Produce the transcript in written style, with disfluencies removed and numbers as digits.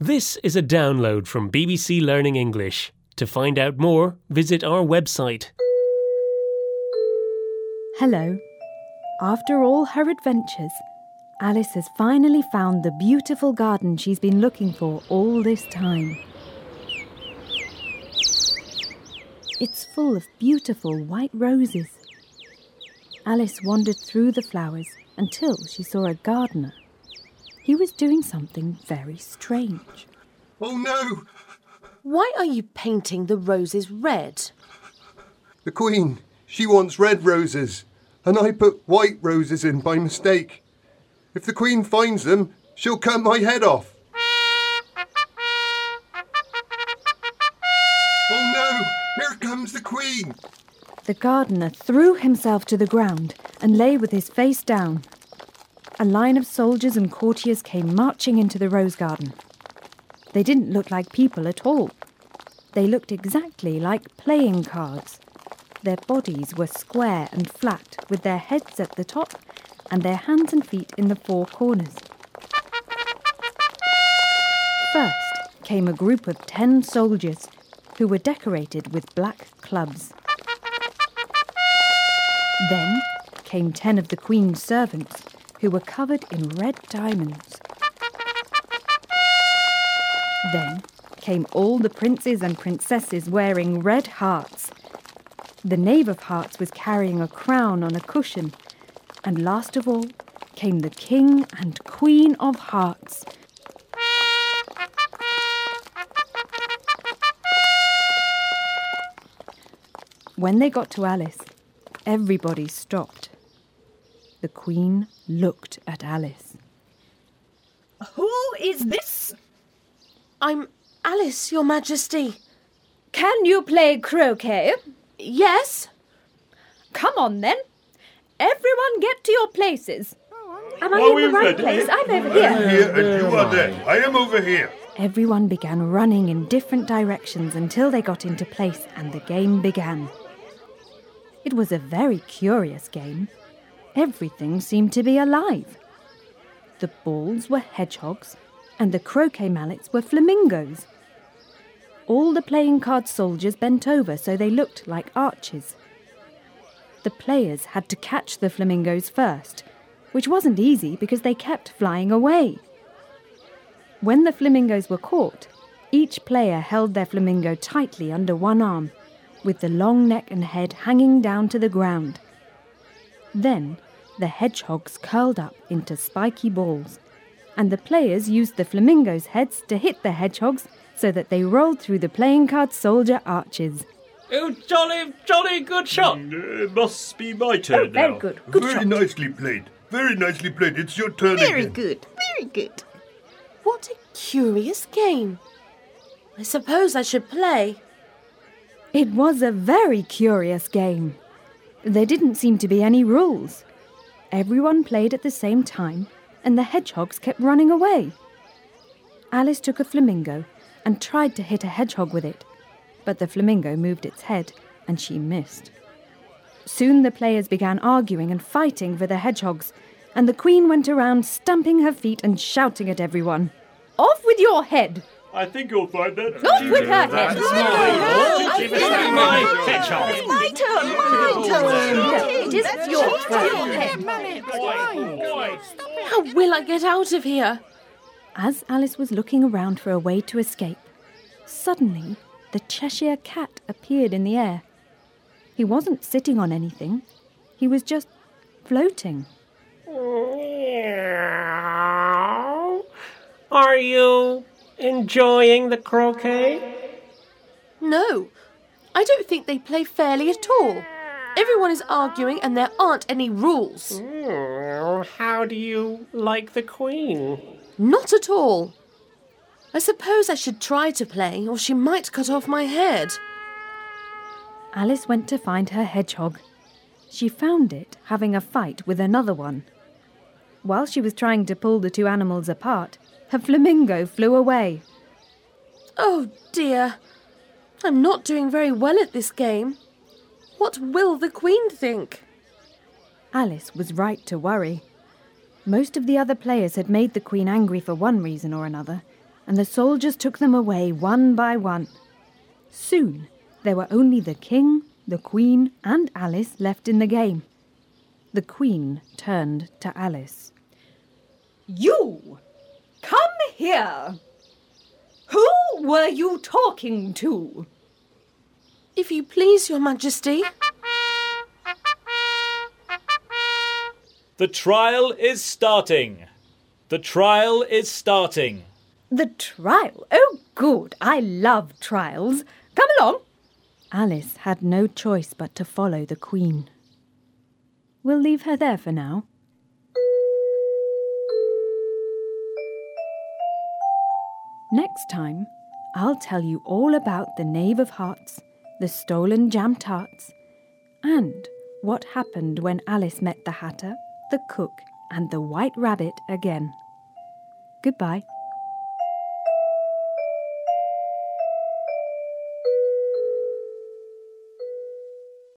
This is a download from BBC Learning English. To find out more, visit our website. Hello. After all her adventures, Alice has finally found the beautiful garden she's been looking for all this time. It's full of beautiful white roses. Alice wandered through the flowers until she saw a gardener. He was doing something very strange. Oh no! Why are you painting the roses red? The Queen, she wants red roses, and I put white roses in by mistake. If the Queen finds them, she'll cut my head off. Oh no! Here comes the Queen! The gardener threw himself to the ground and lay with his face down. A line of soldiers and courtiers came marching into the rose garden. They didn't look like people at all. They looked exactly like playing cards. Their bodies were square and flat, with their heads at the top and their hands and feet in the four corners. First came a group of 10 soldiers who were decorated with black clubs. Then came 10 of the Queen's servants who were covered in red diamonds. Then came all the princes and princesses wearing red hearts. The Knave of Hearts was carrying a crown on a cushion. And last of all came the King and Queen of Hearts. When they got to Alice, everybody stopped. The Queen looked at Alice. Who is this? I'm Alice, Your Majesty. Can you play croquet? Yes? Come on then. Everyone get to your places. Am I in the right place? I'm over I'm here. here and you are there. I am over here. Everyone began running in different directions until they got into place and the game began. It was a very curious game. Everything seemed to be alive. The balls were hedgehogs and the croquet mallets were flamingos. All the playing card soldiers bent over so they looked like archers. The players had to catch the flamingos first, which wasn't easy because they kept flying away. When the flamingos were caught, each player held their flamingo tightly under one arm, with the long neck and head hanging down to the ground. Then the hedgehogs curled up into spiky balls, and the players used the flamingos' heads to hit the hedgehogs so that they rolled through the playing card soldier arches. Oh, jolly good shot. It must be my turn now. Very good. Good Very shot. nicely played. Very nicely played. It's your turn Very again. good. Very good. What a curious game. I suppose I should play. It was a very curious game. There didn't seem to be any rules. Everyone played at the same time, and the hedgehogs kept running away. Alice took a flamingo and tried to hit a hedgehog with it, but the flamingo moved its head and she missed. Soon the players began arguing and fighting for the hedgehogs, and the Queen went around stamping her feet and shouting at everyone. Off with your head. I think you'll find that. Off with her head. My turn. It isn't your turn. How will I get out of here? As Alice was looking around for a way to escape, suddenly the Cheshire Cat appeared in the air. He wasn't sitting on anything. He was just floating. Are you enjoying the croquet? No, I don't think they play fairly at all. Everyone is arguing and there aren't any rules. How do you like the Queen? Not at all. I suppose I should try to play, or she might cut off my head. Alice went to find her hedgehog. She found it having a fight with another one. While she was trying to pull the two animals apart, her flamingo flew away. Oh dear, I'm not doing very well at this game. What will the Queen think? Alice was right to worry. Most of the other players had made the Queen angry for one reason or another, and the soldiers took them away one by one. Soon there were only the king, the queen, and Alice left in the game. The queen turned to Alice. You! Come here! Who were you talking to? If you please, Your Majesty. The trial is starting. The trial is starting. The trial? Oh, good. I love trials. Come along. Alice had no choice but to follow the queen. We'll leave her there for now. Next time, I'll tell you all about the Knave of Hearts, the stolen jam tarts, and what happened when Alice met the Hatter, the cook, and the White Rabbit again. Goodbye.